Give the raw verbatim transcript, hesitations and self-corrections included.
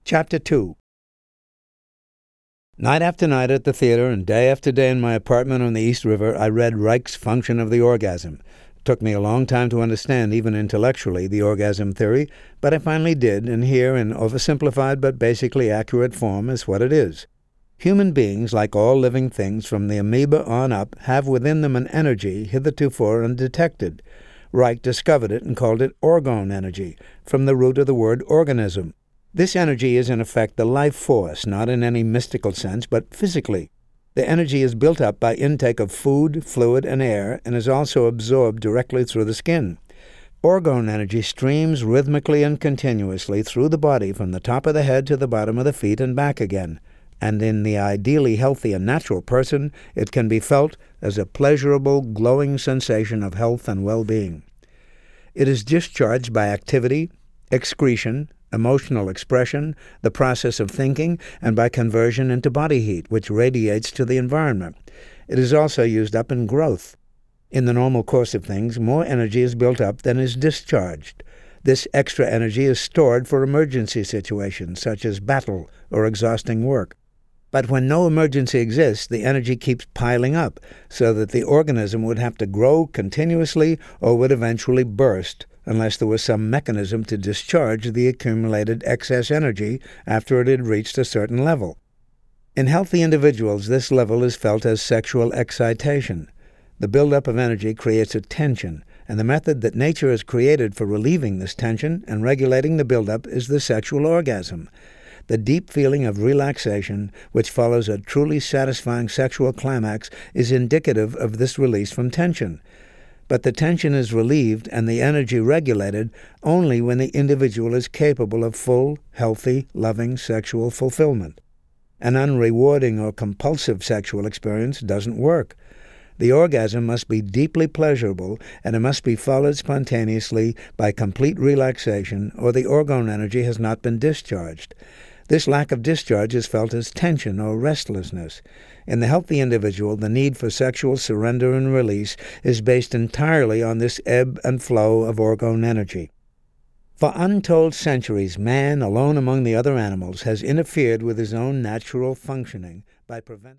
Chapter two. Night after night at the theater and day after day in my apartment on the East River, I read Reich's Function of the Orgasm. It took me a long time to understand, even intellectually, the orgasm theory, but I finally did, and here, in oversimplified but basically accurate form, is what it is. Human beings, like all living things from the amoeba on up, have within them an energy hitherto undetected. Reich discovered it and called it orgone energy, from the root of the word organism. This energy is in effect the life force, not in any mystical sense, but physically. The energy is built up by intake of food, fluid, and air, and is also absorbed directly through the skin. Orgone energy streams rhythmically and continuously through the body from the top of the head to the bottom of the feet and back again, and in the ideally healthy and natural person, it can be felt as a pleasurable, glowing sensation of health and well-being. It is discharged by activity, excretion, emotional expression, the process of thinking, and by conversion into body heat, which radiates to the environment. It is also used up in growth. In the normal course of things, more energy is built up than is discharged. This extra energy is stored for emergency situations, such as battle or exhausting work. But when no emergency exists, the energy keeps piling up, so that the organism would have to grow continuously or would eventually burst, unless there was some mechanism to discharge the accumulated excess energy after it had reached a certain level. In healthy individuals, this level is felt as sexual excitation. The buildup of energy creates a tension, and the method that nature has created for relieving this tension and regulating the buildup is the sexual orgasm. The deep feeling of relaxation, which follows a truly satisfying sexual climax, is indicative of this release from tension. But the tension is relieved and the energy regulated only when the individual is capable of full, healthy, loving sexual fulfillment. An unrewarding or compulsive sexual experience doesn't work. The orgasm must be deeply pleasurable, and it must be followed spontaneously by complete relaxation, or the orgone energy has not been discharged. This lack of discharge is felt as tension or restlessness. In the healthy individual, the need for sexual surrender and release is based entirely on this ebb and flow of orgone energy. For untold centuries, man, alone among the other animals, has interfered with his own natural functioning by preventing